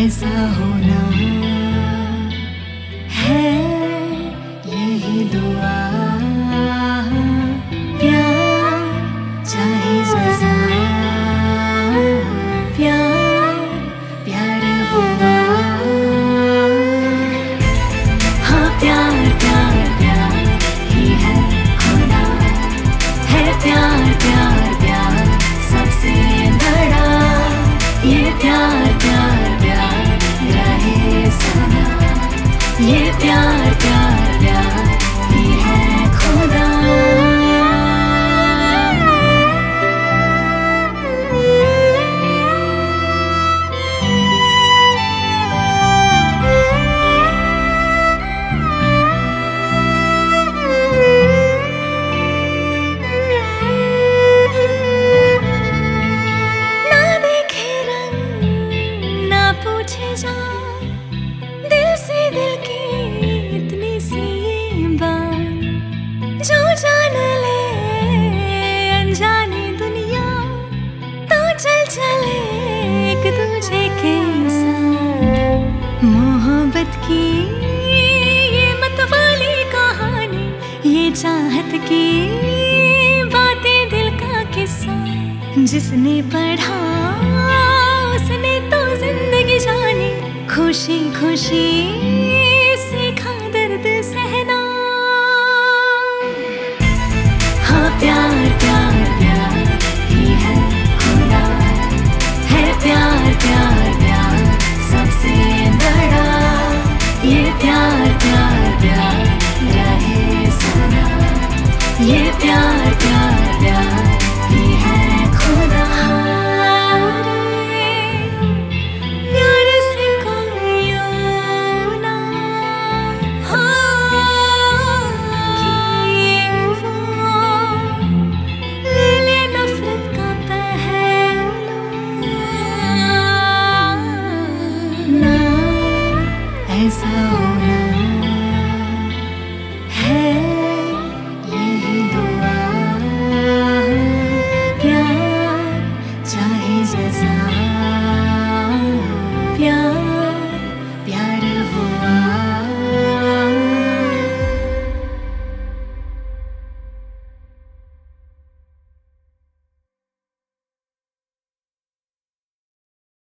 ऐसा होना है यही दुआ। प्यार चाहे जैसा प्यार प्यार हुआ। हाँ प्यार प्यार प्यार ही है खुदा, है प्यार प्यार प्यार सबसे बड़ा। ये प्यार प्यार प्यार रहे सदा, ये प्यार प्यार प्यार ही है खुदा। पूछे जान दिल से दिल की इतनी सी बात, जो जान ले अनजानी दुनिया तो चल चले एक दूजे के साथ। मोहब्बत की ये मतवाली कहानी, ये चाहत की बातें दिल का किस्सा, जिसने पढ़ा उसने तो जिंदगी जानी। खुशी खुशी